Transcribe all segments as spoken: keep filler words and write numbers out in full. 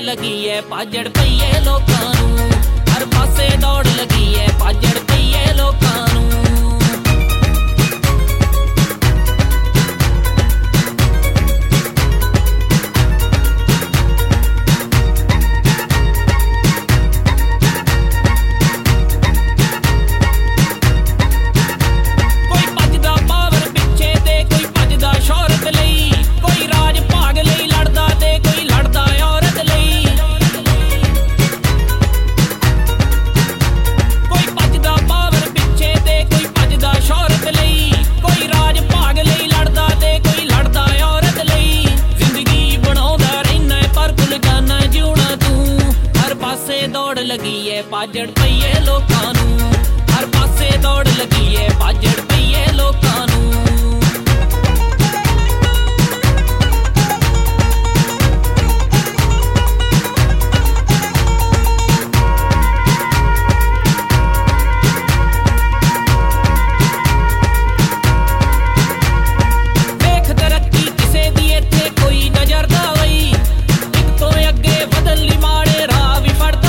लगी है भाजड़ पई है लोकां नूं, हर पासे दौड़ लगी है भाजड़ पई है लोकां नूं। दौड़ लगी है भाजड़ पई है लोकां नूं, हर पासे दौड़ लगी है भाजड़ पई है लोकां नूं। देख तरक्की किसे दी इत्थे कोई नजर दा वई, इक तो अगे बदल ली माड़े राह भी फड़दा।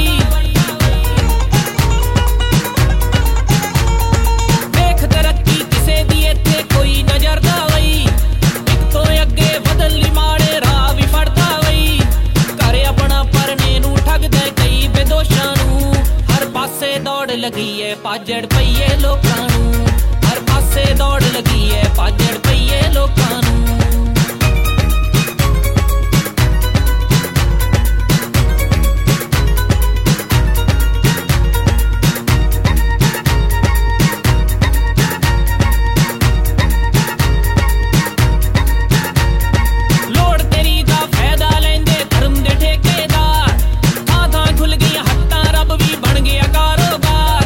दौड़ लगी है भाजड़ पई है लोकां नूं, हर पासे दौड़ लगी है भाजड़ पई है लोकां नूं। लोड़ तेरी दा फायदा लैंदे धर्म दे ठेकेदार, थां थां खुल गईयां हट्टां रब भी बन गया कारोबार।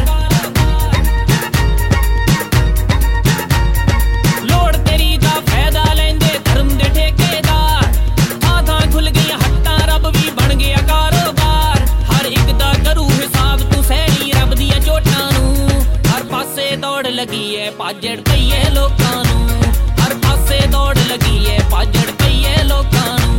लोड़ तेरी दा फायदा लैंदे धर्म दे ठेकेदार, थां थां खुल गईयां हट्टां रब भी बन गया कारोबार। हर एक दा करू हिसाब तू सैनी रब दियां चोटां नूं, हर पासे दौड़ लगी है भाजड़ पई है लोकां नूं, हर पासे दौड़ लगी है भाजड़ पई है लोकां नूं।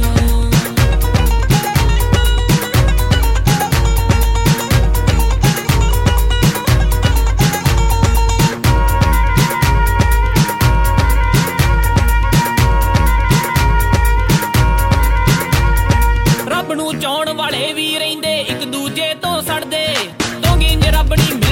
रब नूं चाहण वाले भी रहिंदे इक दूजे तो सड़दे, तोंगी इंज रब नी